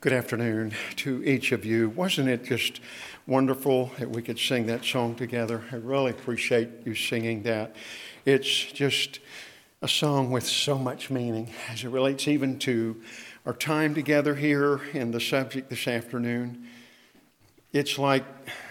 Good afternoon to each of you. Wasn't it just wonderful that we could sing that song together? I really appreciate you singing that. It's just a song with so much meaning as it relates even to our time together here and the subject this afternoon. It's like,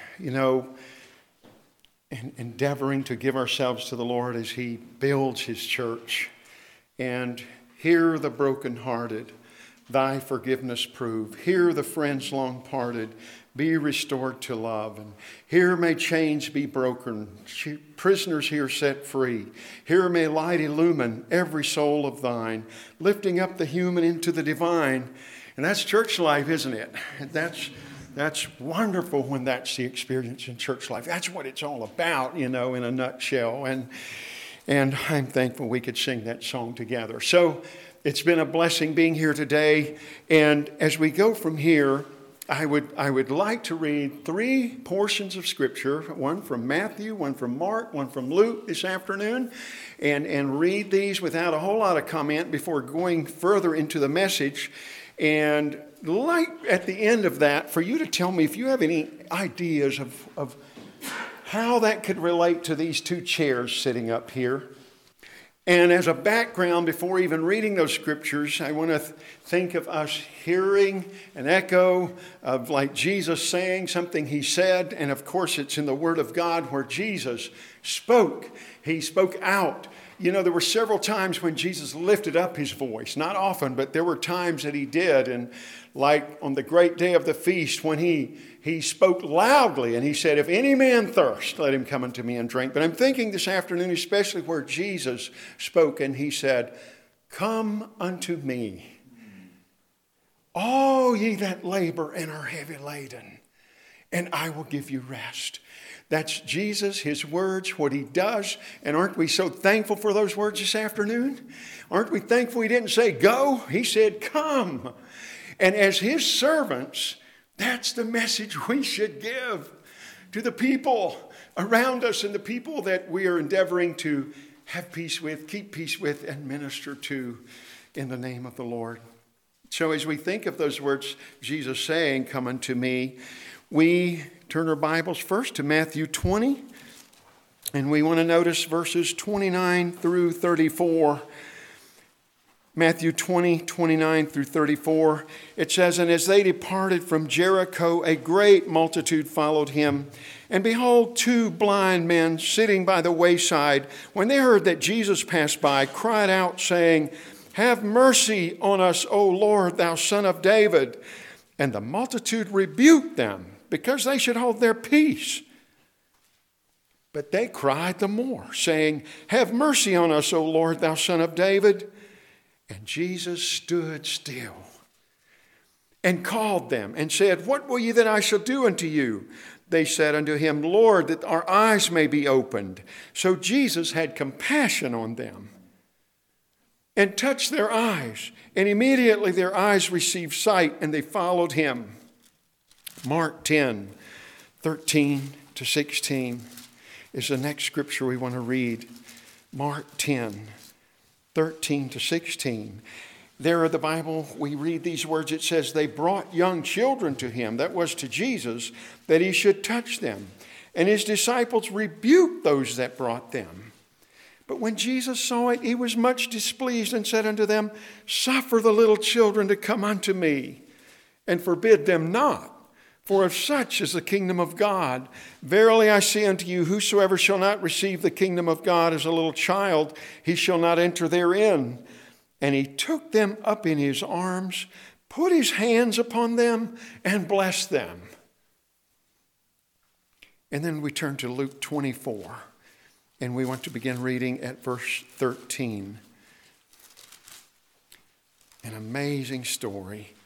endeavoring to give ourselves to the Lord as He builds His church. And hear the brokenhearted, thy forgiveness prove. Here the friends long parted, be restored to love. And here may chains be broken, prisoners here set free. Here may light illumine every soul of thine, lifting up the human into the divine. And that's church life, isn't it? That's wonderful when that's the experience in church life. That's what it's all about, in a nutshell. And I'm thankful we could sing that song together. So it's been a blessing being here today. And as we go from here, I would like to read three portions of Scripture, one from Matthew, one from Mark, one from Luke this afternoon, and read these without a whole lot of comment before going further into the message. And like at the end of that, for you to tell me if you have any ideas of how that could relate to these two chairs sitting up here. And as a background, before even reading those scriptures, I want to think of us hearing an echo of like Jesus saying something He said. And of course, it's in the Word of God where Jesus spoke. He spoke out. There were several times when Jesus lifted up His voice. Not often, but there were times that He did. And like on the great day of the feast when He spoke loudly and He said, if any man thirst, let him come unto me and drink. But I'm thinking this afternoon, especially where Jesus spoke and He said, come unto me, all ye that labor and are heavy laden, and I will give you rest. That's Jesus, His words, what He does. And aren't we so thankful for those words this afternoon? Aren't we thankful He didn't say go? He said come. And as His servants, that's the message we should give to the people around us and the people that we are endeavoring to have peace with, keep peace with, and minister to in the name of the Lord. So as we think of those words, Jesus saying, come unto me, we turn our Bibles first to Matthew 20, and we want to notice verses 29 through 34. Matthew 20, 29 through 34, it says, and as they departed from Jericho, a great multitude followed Him. And behold, two blind men sitting by the wayside, when they heard that Jesus passed by, cried out, saying, have mercy on us, O Lord, thou Son of David. And the multitude rebuked them, because they should hold their peace. But they cried the more, saying, have mercy on us, O Lord, thou Son of David. And Jesus stood still and called them and said, what will ye that I shall do unto you? They said unto Him, Lord, that our eyes may be opened. So Jesus had compassion on them and touched their eyes. And immediately their eyes received sight, and they followed Him. Mark 10, 13 to 16 is the next scripture we want to read. Mark 10, 13 to 16. There in the Bible, we read these words. It says, they brought young children to Him, that was to Jesus, that He should touch them. And His disciples rebuked those that brought them. But when Jesus saw it, He was much displeased and said unto them, suffer the little children to come unto me, and forbid them not. For of such is the kingdom of God. Verily I say unto you, whosoever shall not receive the kingdom of God as a little child, he shall not enter therein. And He took them up in His arms, put His hands upon them, and blessed them. And then we turn to Luke 24, and we want to begin reading at verse 13. An amazing story.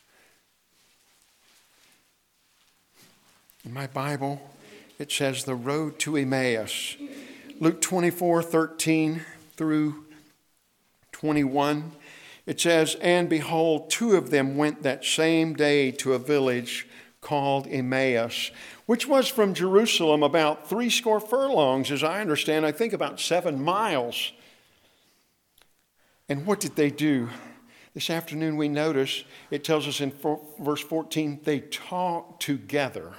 In my Bible, it says the road to Emmaus. Luke 24, 13 through 21. It says, and behold, two of them went that same day to a village called Emmaus, which was from Jerusalem about 80 furlongs, as I understand, I think about 7 miles. And what did they do? This afternoon we notice, it tells us in verse 14, they talked together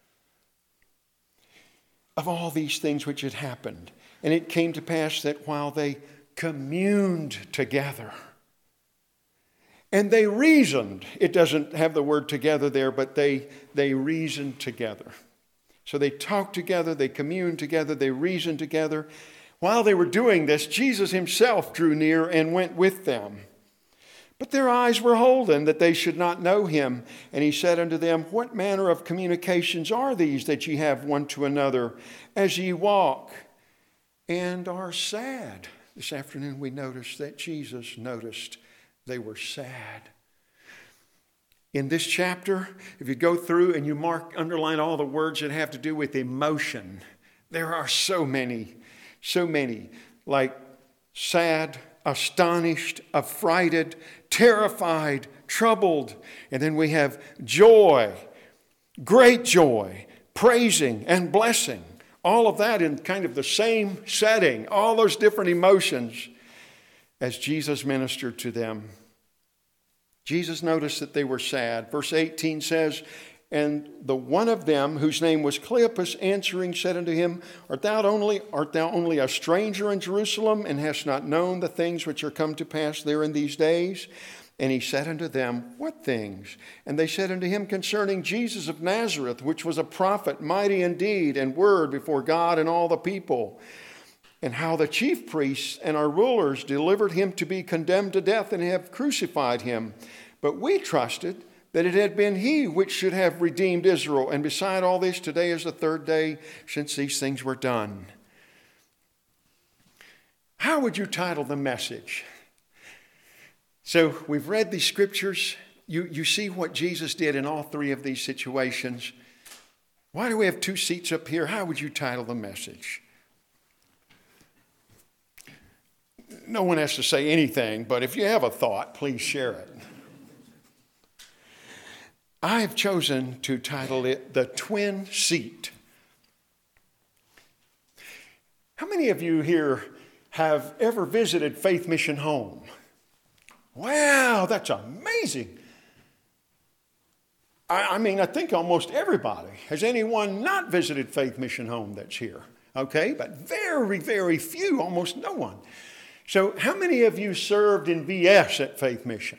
of all these things which had happened. And it came to pass that while they communed together, and they reasoned. It doesn't have the word together there, but they reasoned together. So they talked together, they communed together, they reasoned together. While they were doing this, Jesus himself drew near and went with them. But their eyes were holden that they should not know him. And he said unto them, what manner of communications are these that ye have one to another as ye walk and are sad? This afternoon we noticed that Jesus noticed they were sad. In this chapter, if you go through and you underline all the words that have to do with emotion, there are so many, like sad, astonished, affrighted, terrified, troubled. And then we have joy, great joy, praising and blessing. All of that in kind of the same setting, all those different emotions as Jesus ministered to them. Jesus noticed that they were sad. Verse 18 says, and the one of them, whose name was Cleopas, answering, said unto him, Art thou only a stranger in Jerusalem, and hast not known the things which are come to pass there in these days? And he said unto them, What things? And they said unto him, Concerning Jesus of Nazareth, which was a prophet, mighty in deed and word before God and all the people, and how the chief priests and our rulers delivered him to be condemned to death and have crucified him. But we trusted that it had been he which should have redeemed Israel. And beside all this, today is the third day since these things were done. How would you title the message? So we've read these scriptures. You see what Jesus did in all three of these situations. Why do we have two seats up here? How would you title the message? No one has to say anything, but if you have a thought, please share it. I have chosen to title it The Twin Seat. How many of you here have ever visited Faith Mission Home? Wow, that's amazing. I think almost everybody. Has anyone not visited Faith Mission Home that's here? Okay, but very, very few, almost no one. So how many of you served in VS at Faith Mission?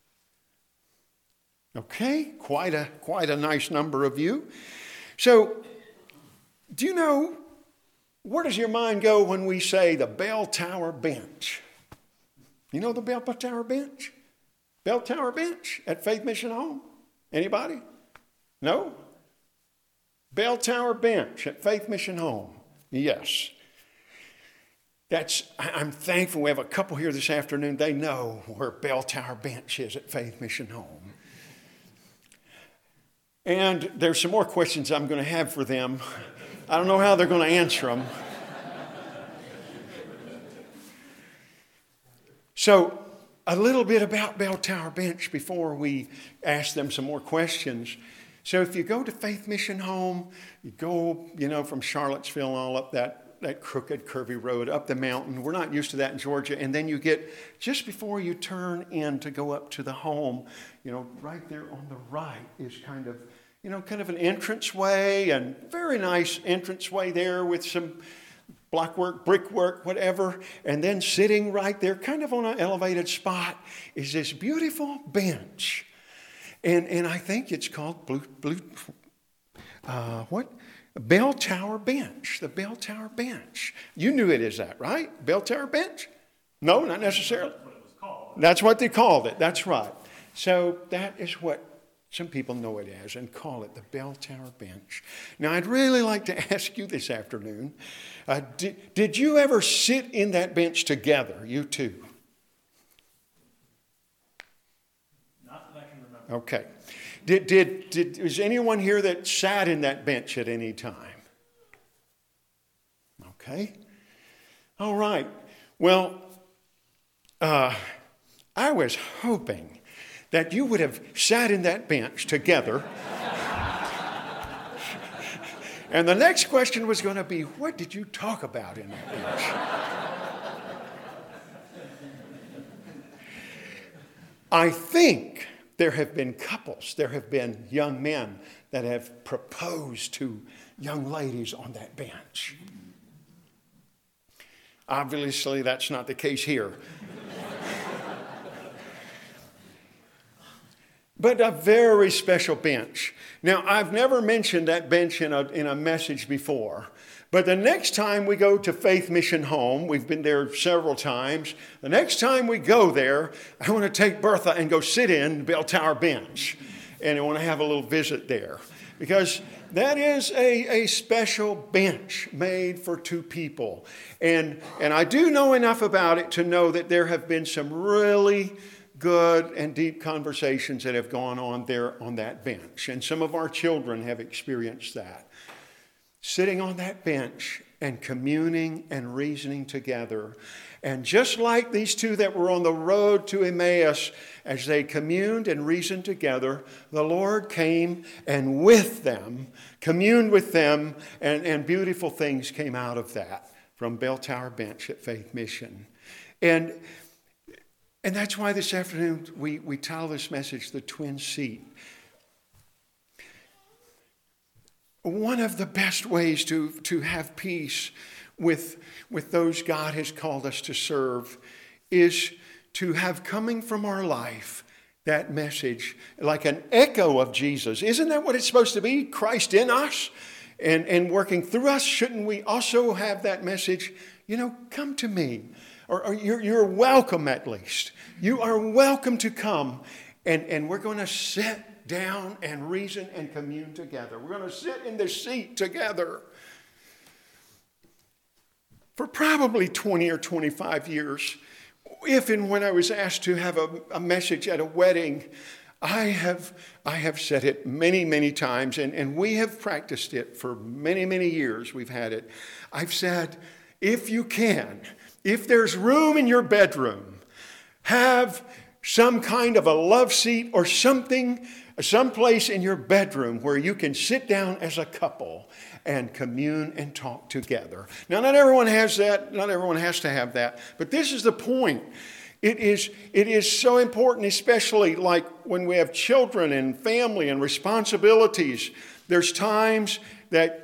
Okay, quite a nice number of you. So do you know, where does your mind go when we say the Bell Tower Bench? You know the Bell Tower Bench? Bell Tower Bench at Faith Mission Home? Anybody? No? Bell Tower Bench at Faith Mission Home. Yes. I'm thankful we have a couple here this afternoon. They know where Bell Tower Bench is at Faith Mission Home. And there's some more questions I'm going to have for them. I don't know how they're going to answer them. So, a little bit about Bell Tower Bench before we ask them some more questions. So if you go to Faith Mission Home, you go, from Charlottesville all up that crooked, curvy road, up the mountain. We're not used to that in Georgia. And then you get, just before you turn in to go up to the home, right there on the right is kind of an entranceway, and very nice entranceway there with some blockwork, brickwork, whatever. And then sitting right there, kind of on an elevated spot, is this beautiful bench. And I think it's called Bell Tower Bench. The Bell Tower Bench. You knew it as that, right? Bell Tower Bench? No, not necessarily. That's what it was called. That's what they called it. That's right. So that is what some people know it as and call it the Bell Tower Bench. Now, I'd really like to ask you this afternoon, did you ever sit in that bench together, you two? Not that I can remember. Okay. Is anyone here that sat in that bench at any time? Okay. All right. Well, I was hoping that you would have sat in that bench together. And the next question was going to be, what did you talk about in that bench? I think there have been couples, there have been young men that have proposed to young ladies on that bench. Obviously, that's not the case here. But a very special bench. Now, I've never mentioned that bench in a message before. But the next time we go to Faith Mission Home, we've been there several times. The next time we go there, I want to take Bertha and go sit in the bell tower bench. And I want to have a little visit there. Because that is a special bench made for two people. And I do know enough about it to know that there have been some really good and deep conversations that have gone on there on that bench. And some of our children have experienced that. Sitting on that bench and communing and reasoning together. And just like these two that were on the road to Emmaus, as they communed and reasoned together, the Lord came and with them, communed with them, and beautiful things came out of that from Bell Tower Bench at Faith Mission. And that's why this afternoon we title this message, The Twin Seat. One of the best ways to have peace with those God has called us to serve is to have coming from our life that message like an echo of Jesus. Isn't that what it's supposed to be? Christ in us and working through us. Shouldn't we also have that message, come to me? Or you're welcome at least. You are welcome to come. And we're going to sit down and reason and commune together. We're going to sit in the seat together. For probably 20 or 25 years, if and when I was asked to have a message at a wedding, I have said it many, many times, and we have practiced it for many, many years. We've had it. I've said, if you can, if there's room in your bedroom, have some kind of a love seat or something, someplace in your bedroom where you can sit down as a couple and commune and talk together. Now, not everyone has that. Not everyone has to have that. But this is the point. It is so important, especially like when we have children and family and responsibilities. There's times that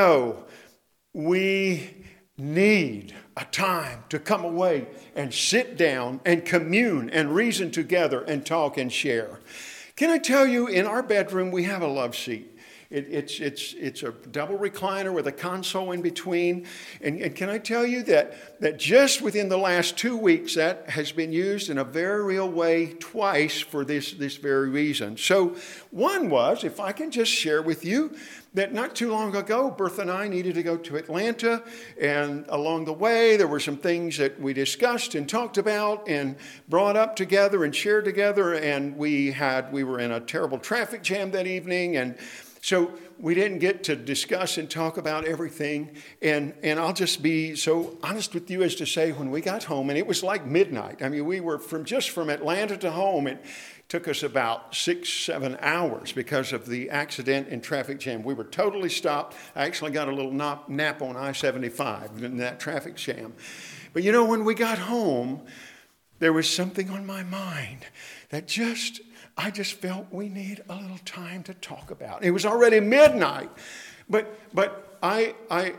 we need a time to come away and sit down and commune and reason together and talk and share. Can I tell you, in our bedroom, we have a love seat. It's a double recliner with a console in between. And can I tell you that just within the last 2 weeks, that has been used in a very real way twice for this very reason. So one was, if I can just share with you, that not too long ago, Bertha and I needed to go to Atlanta, and along the way, there were some things that we discussed and talked about and brought up together and shared together, and we were in a terrible traffic jam that evening, and so we didn't get to discuss and talk about everything, and I'll just be so honest with you as to say, when we got home, and it was like midnight. I mean, we were from Atlanta to home, it took us about 6-7 hours because of the accident and traffic jam. We were totally stopped. I actually got a little nap on I-75 in that traffic jam. But when we got home, there was something on my mind that I just felt we need a little time to talk about. It was already midnight, but I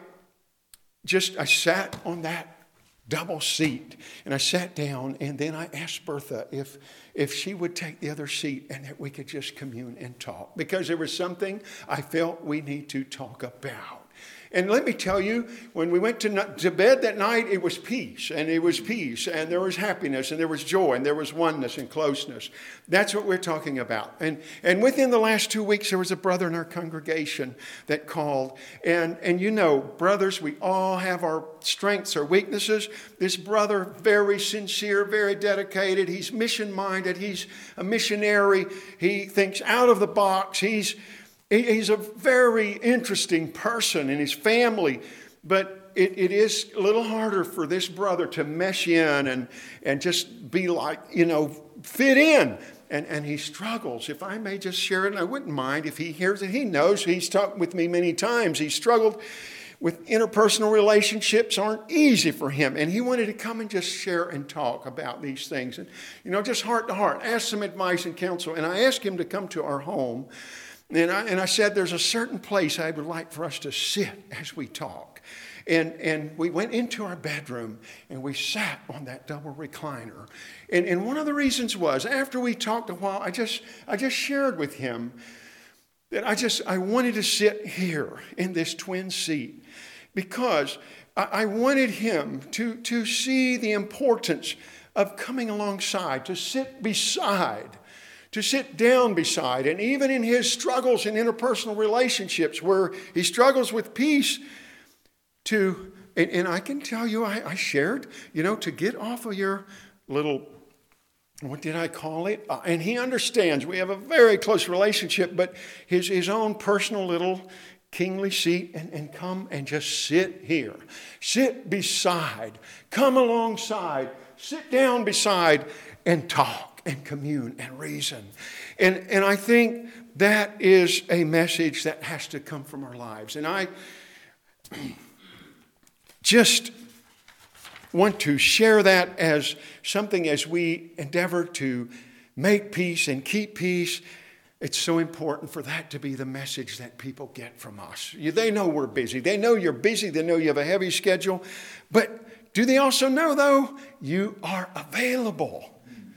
sat on that double seat and I sat down, and then I asked Bertha if she would take the other seat and that we could just commune and talk, because there was something I felt we need to talk about. And let me tell you, when we went to bed that night, it was peace, and there was happiness, and there was joy, and there was oneness and closeness. That's what we're talking about. And within the last 2 weeks, there was a brother in our congregation that called. And brothers, we all have our strengths or weaknesses. This brother, very sincere, very dedicated. He's mission-minded. He's a missionary. He thinks out of the box. He's a very interesting person in his family, but it is a little harder for this brother to mesh in and just be like, fit in. And he struggles. If I may just share it, and I wouldn't mind if he hears it. He knows, he's talked with me many times. He struggled with interpersonal relationships aren't easy for him. And he wanted to come and just share and talk about these things. And, just heart to heart, ask some advice and counsel. And I asked him to come to our home. And I said, there's a certain place I would like for us to sit as we talk. And we went into our bedroom and we sat on that double recliner. And one of the reasons was, after we talked a while, I just shared with him that I wanted to sit here in this twin seat because I wanted him to see the importance of coming alongside, to sit beside, to sit down beside. And even in his struggles in interpersonal relationships where he struggles with peace, and I can tell you, I shared, to get off of your little, what did I call it? And he understands. We have a very close relationship, but his own personal little kingly seat and come and just sit here. Sit beside. Come alongside. Sit down beside and talk and commune and reason. And I think that is a message that has to come from our lives. And I just want to share that as something as we endeavor to make peace and keep peace. It's so important for that to be the message that people get from us. They know we're busy. They know you're busy. They know you have a heavy schedule. But do they also know, though, you are available?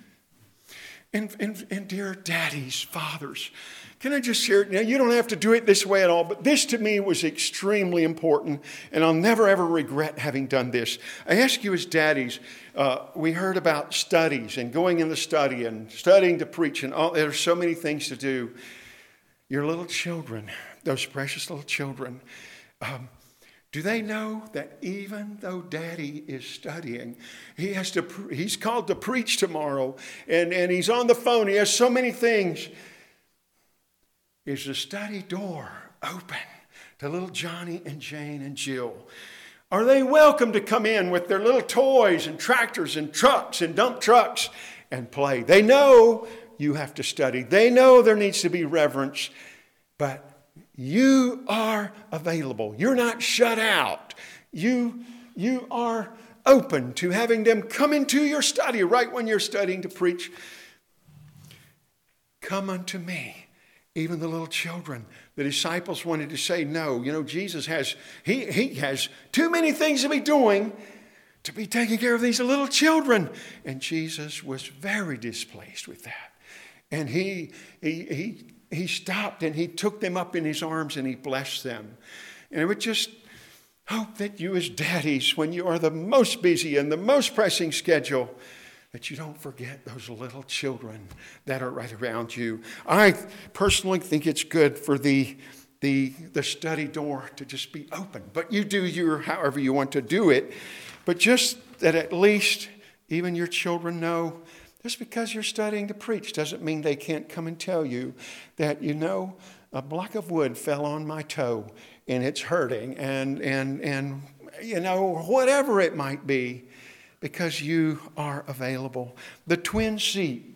And dear daddies, fathers, can I just share it? Now, you don't have to do it this way at all, but this to me was extremely important, and I'll never, ever regret having done this. I ask you as daddies, we heard about studies and going in the study and studying to preach, and there are so many things to do. Your little children, those precious little children, do they know that even though daddy is studying, he's called to preach tomorrow, and he's on the phone, he has so many things. Is the study door open to little Johnny and Jane and Jill? Are they welcome to come in with their little toys and tractors and trucks and dump trucks and play? They know you have to study. They know there needs to be reverence, but you are available. You're not shut out. You are open to having them come into your study right when you're studying to preach. Come unto me. Even the little children, the disciples wanted to say no. Jesus has too many things to be doing to be taking care of these little children. And Jesus was very displeased with that. And he stopped and he took them up in his arms and he blessed them. And I would just hope that you as daddies, when you are the most busy and the most pressing schedule, that you don't forget those little children that are right around you. I personally think it's good for the study door to just be open. But you do however you want to do it. But just that at least even your children know, just because you're studying to preach doesn't mean they can't come and tell you that, a block of wood fell on my toe and it's hurting and whatever it might be. Because you are available. The twin seat,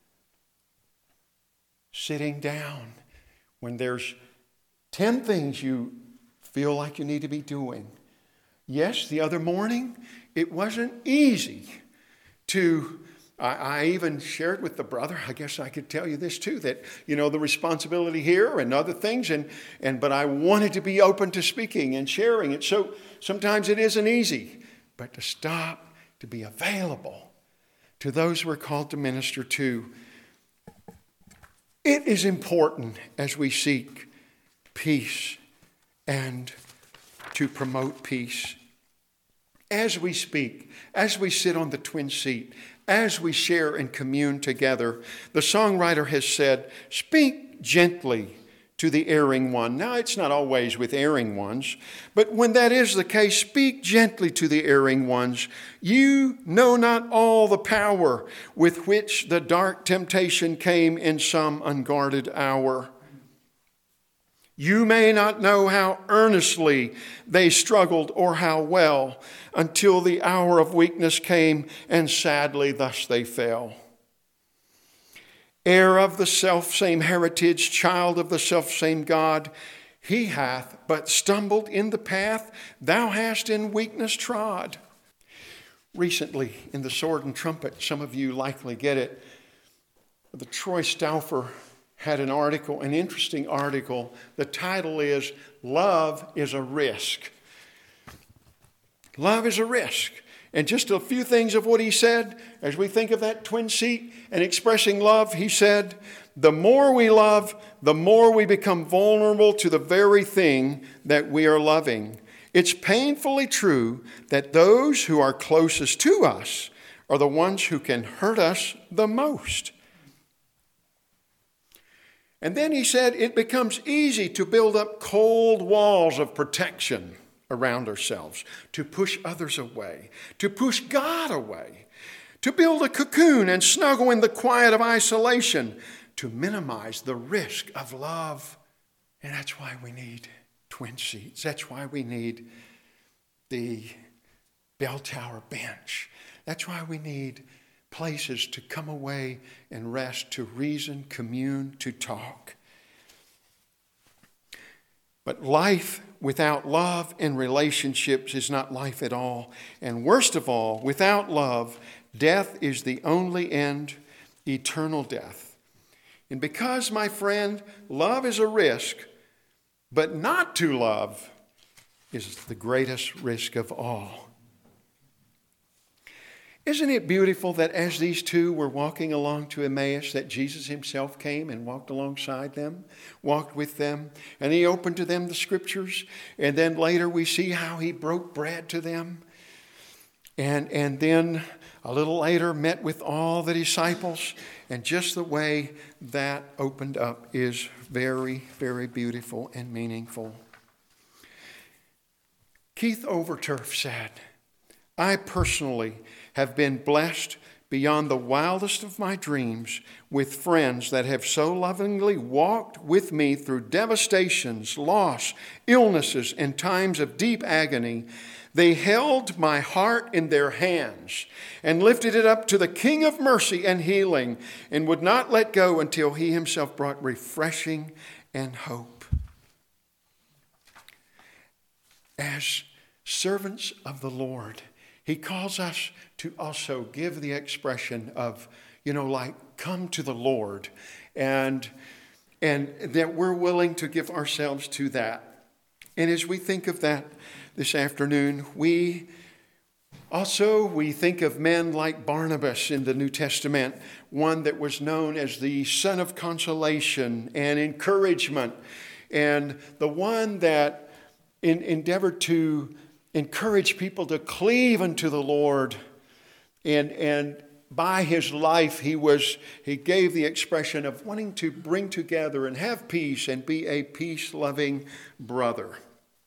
sitting down when there's 10 things you feel like you need to be doing. Yes, the other morning, it wasn't easy to, I even shared with the brother, I guess I could tell you this too, that, the responsibility here and other things, but I wanted to be open to speaking and sharing it. So sometimes it isn't easy, but to stop, to be available to those we're called to minister to. It is important as we seek peace and to promote peace. As we speak, as we sit on the twin seat, as we share and commune together, the songwriter has said, speak gently to the erring one. Now, it's not always with erring ones, but when that is the case, speak gently to the erring ones. You know not all the power with which the dark temptation came in some unguarded hour. You may not know how earnestly they struggled or how well until the hour of weakness came and sadly thus they fell. Heir of the self-same heritage, child of the self-same God, He hath but stumbled in the path thou hast in weakness trod. Recently, in the Sword and Trumpet, some of you likely get it, the Troy Stauffer had an article, an interesting article. The title is, Love is a Risk. Love is a risk. And just a few things of what he said, as we think of that twin seat and expressing love, he said, the more we love, the more we become vulnerable to the very thing that we are loving. It's painfully true that those who are closest to us are the ones who can hurt us the most. And then he said, it becomes easy to build up cold walls of protection around ourselves, to push others away, to push God away, to build a cocoon and snuggle in the quiet of isolation, to minimize the risk of love. And that's why we need twin seats. That's why we need the bell tower bench. That's why we need places to come away and rest, to reason, commune, to talk. But life without love and relationships is not life at all. And worst of all, without love, death is the only end, eternal death. And because, my friend, love is a risk, but not to love is the greatest risk of all. Isn't it beautiful that as these two were walking along to Emmaus, that Jesus himself came and walked alongside them, walked with them, and he opened to them the scriptures, and then later we see how he broke bread to them, and then a little later met with all the disciples, and just the way that opened up is very, very beautiful and meaningful. Keith Overturf said, I personally have been blessed beyond the wildest of my dreams with friends that have so lovingly walked with me through devastations, loss, illnesses, and times of deep agony. They held my heart in their hands and lifted it up to the King of mercy and healing and would not let go until he himself brought refreshing and hope. As servants of the Lord, he calls us to also give the expression of, like, come to the Lord, and that we're willing to give ourselves to that. And as we think of that this afternoon, we think of men like Barnabas in the New Testament, one that was known as the son of consolation and encouragement, and the one that endeavored to encourage people to cleave unto the Lord. And by his life, he gave the expression of wanting to bring together and have peace and be a peace-loving brother.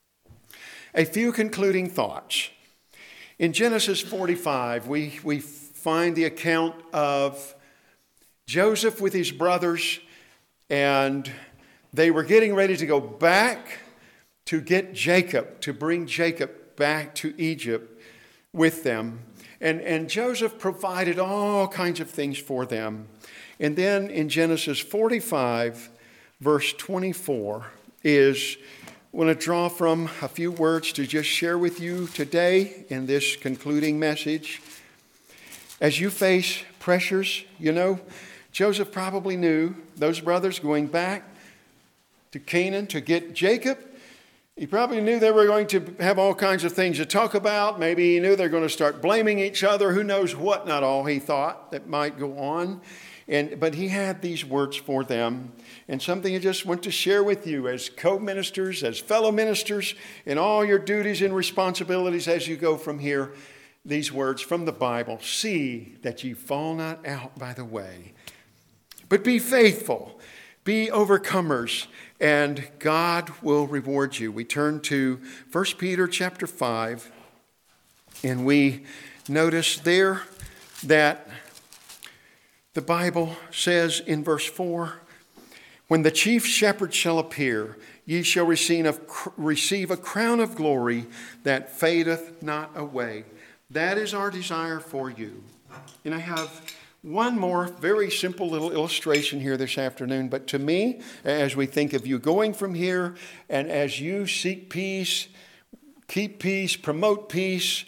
A few concluding thoughts. In Genesis 45, we find the account of Joseph with his brothers, and they were getting ready to go back to get Jacob, to bring Jacob back to Egypt with them. And Joseph provided all kinds of things for them. And then in Genesis 45, verse 24, I want to draw from a few words to just share with you today in this concluding message. As you face pressures, Joseph probably knew those brothers going back to Canaan to get Jacob. He probably knew they were going to have all kinds of things to talk about. Maybe he knew they were going to start blaming each other. Who knows what, not all, he thought, that might go on. But he had these words for them. And something I just want to share with you as co-ministers, as fellow ministers, in all your duties and responsibilities as you go from here. These words from the Bible. See that ye fall not out by the way, but be faithful. Be overcomers, and God will reward you. We turn to 1 Peter chapter 5, and we notice there that the Bible says in verse 4, when the chief shepherd shall appear, ye shall receive a crown of glory that fadeth not away. That is our desire for you. And I have one more very simple little illustration here this afternoon. But to me, as we think of you going from here and as you seek peace, keep peace, promote peace,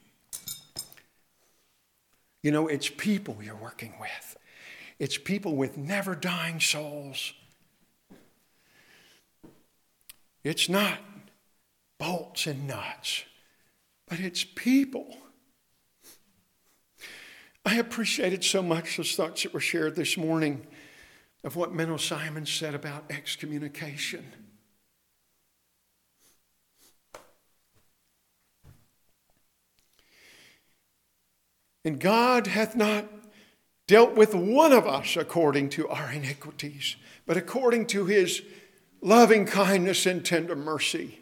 you know, it's people you're working with. It's people with never dying souls. It's not bolts and nuts, but it's people. I appreciated so much those thoughts that were shared this morning of what Menno Simon said about excommunication. And God hath not dealt with one of us according to our iniquities, but according to his loving kindness and tender mercy.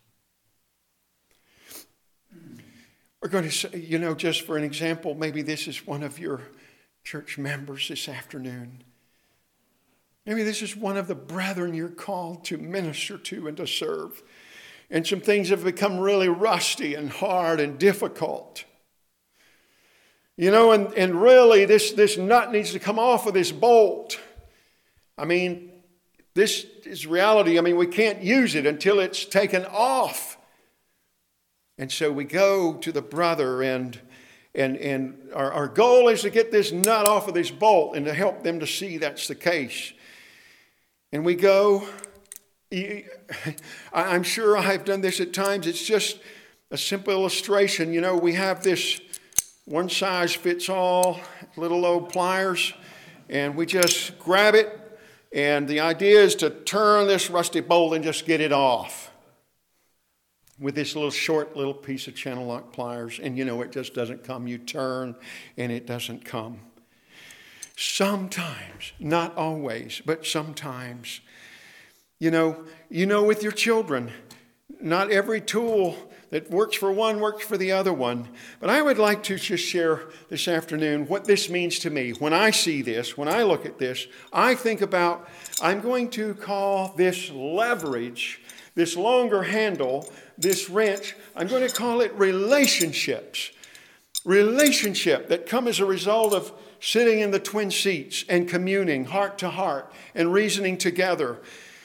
We're going to say, you know, just for an example, maybe this is one of your church members this afternoon. Maybe this is one of the brethren you're called to minister to and to serve. And some things have become really rusty and hard and difficult. You know, and really this nut needs to come off of this bolt. I mean, this is reality. I mean, we can't use it until it's taken off. And so we go to the brother and our goal is to get this nut off of this bolt and to help them to see that's the case. And we go, I'm sure I've done this at times. It's just a simple illustration. You know, we have this one size fits all little old pliers and we just grab it. And the idea is to turn this rusty bolt and just get it off with this little short little piece of channel lock pliers. And you know, it just doesn't come. You turn and it doesn't come. Sometimes, not always, but sometimes, you know, with your children, not every tool that works for one works for the other one. But I would like to just share this afternoon what this means to me. When I see this, when I look at this, I think about, I'm going to call this leverage, this longer handle, this wrench, I'm going to call it relationships. Relationship that come as a result of sitting in the twin seats and communing heart to heart and reasoning together.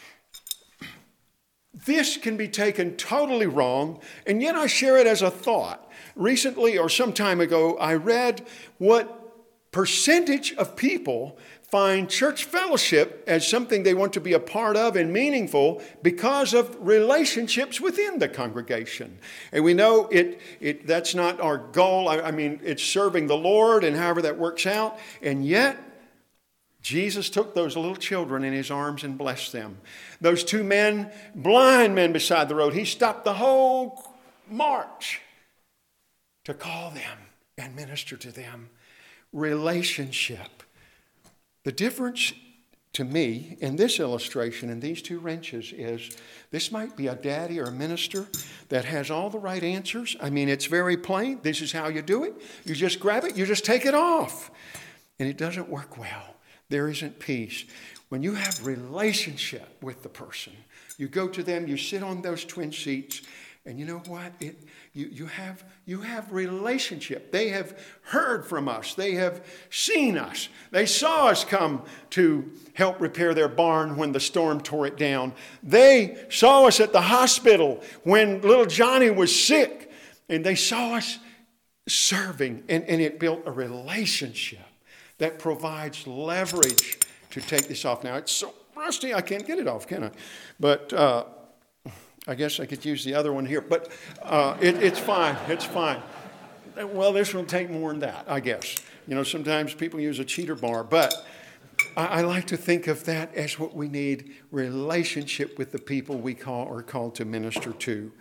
This can be taken totally wrong, and yet I share it as a thought. Recently, or some time ago, I read what percentage of people find church fellowship as something they want to be a part of and meaningful because of relationships within the congregation. And we know that's not our goal. I mean, it's serving the Lord and however that works out. And yet, Jesus took those little children in his arms and blessed them. Those two men, blind men beside the road, he stopped the whole march to call them and minister to them. Relationship. The difference to me in this illustration and these two wrenches is this might be a daddy or a minister that has all the right answers. I mean, it's very plain. This is how you do it. You just grab it. You just take it off. And it doesn't work well. There isn't peace. When you have relationship with the person, you go to them, you sit on those twin seats, and you know what? You have relationship. They have heard from us. They have seen us. They saw us come to help repair their barn when the storm tore it down. They saw us at the hospital when little Johnny was sick. And they saw us serving. And it built a relationship that provides leverage to take this off. Now, it's so rusty, I can't get it off, can I? But I guess I could use the other one here. But it's fine. It's fine. Well, this will take more than that, I guess. You know, sometimes people use a cheater bar. But I like to think of that as what we need, relationship with the people we are called to minister to.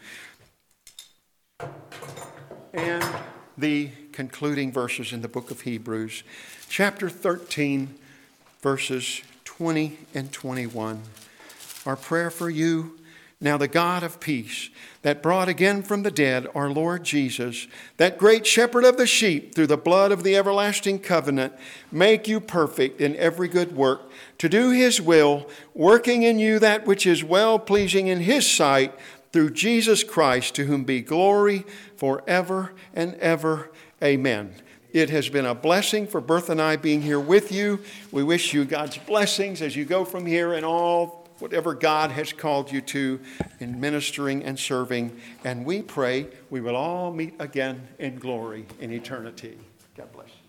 And the concluding verses in the book of Hebrews, chapter 13, verses 20 and 21. Our prayer for you, now the God of peace, that brought again from the dead our Lord Jesus, that great shepherd of the sheep, through the blood of the everlasting covenant, make you perfect in every good work, to do his will, working in you that which is well-pleasing in his sight, through Jesus Christ, to whom be glory forever and ever. Amen. It has been a blessing for Bertha and I being here with you. We wish you God's blessings as you go from here and all whatever God has called you to in ministering and serving. And we pray we will all meet again in glory in eternity. God bless you.